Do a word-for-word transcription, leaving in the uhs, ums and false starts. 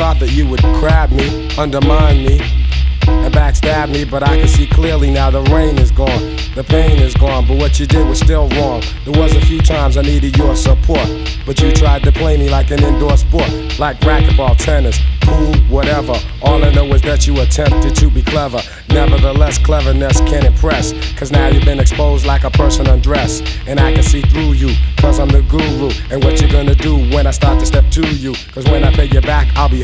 thought that you would grab me, undermine me, and backstab me, but I can see clearly now the rain is gone, the pain is gone, but what you did was still wrong. There was a few times I needed your support, but you tried to play me like an indoor sport, like racquetball, tennis, pool, whatever. All I know is that you attempted to be clever. Nevertheless, cleverness can impress, cause now you've been exposed like a person undressed, and I can see through you, cause I'm the guru. And what you gonna do when I start to step to you? Cause when I pay you back, I'll be